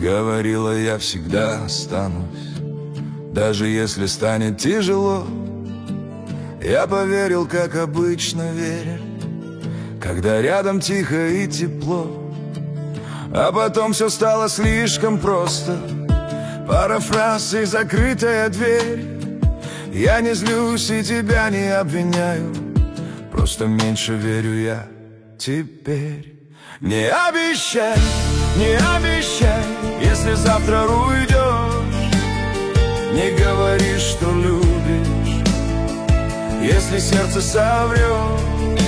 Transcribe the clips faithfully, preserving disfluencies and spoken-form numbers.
Говорила, я всегда останусь, даже если станет тяжело. Я поверил, как обычно верят, когда рядом тихо и тепло. А потом все стало слишком просто. Пара фраз и закрытая дверь. Я не злюсь и тебя не обвиняю, просто меньше верю я теперь. Не обещай, не обещай, если завтра уйдешь. Не говори, что любишь, если сердце соврет.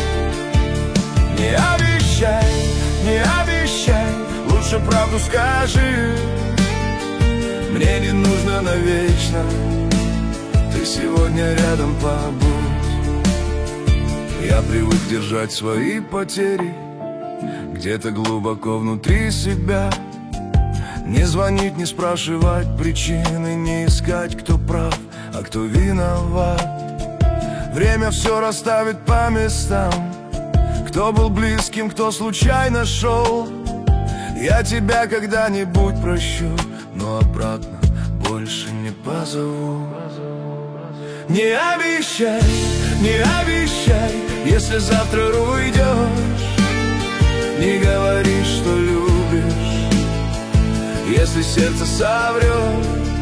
Не обещай, не обещай, лучше правду скажи. Мне не нужно навечно, ты сегодня рядом побудь. Я привык держать свои потери где-то глубоко внутри себя. Не звонить, не спрашивать причины, не искать, кто прав, а кто виноват. Время все расставит по местам, кто был близким, кто случайно шел. Я тебя когда-нибудь прощу, но обратно больше не позову. Не обещай, не обещай, если завтра уйдешь. Не говори, что любишь, если сердце соврет.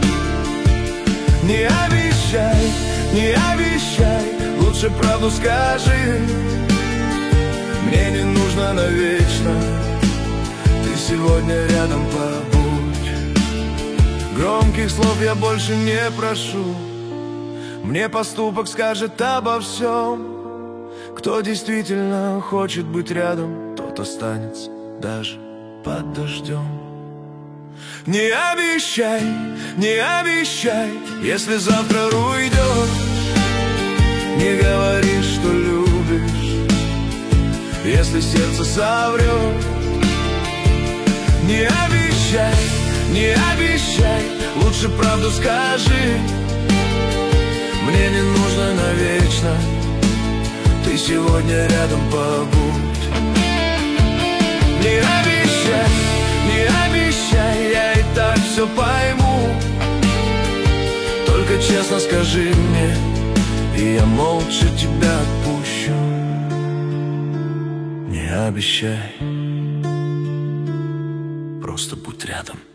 Не обещай, не обещай, лучше правду скажи. Мне не нужно навечно, ты сегодня рядом побудь. Громких слов я больше не прошу, мне поступок скажет обо всем. Кто действительно хочет быть рядом, тот останется даже под дождем. Не обещай, не обещай, если завтра уйдешь. Не говори, что любишь, если сердце соврет. Не обещай, не обещай, лучше правду скажи. Мне не нужно навечно, ты сегодня рядом побудь. Не обещай, не обещай, я и так все пойму. Только честно скажи мне, и я молча тебя отпущу. Не обещай, просто будь рядом.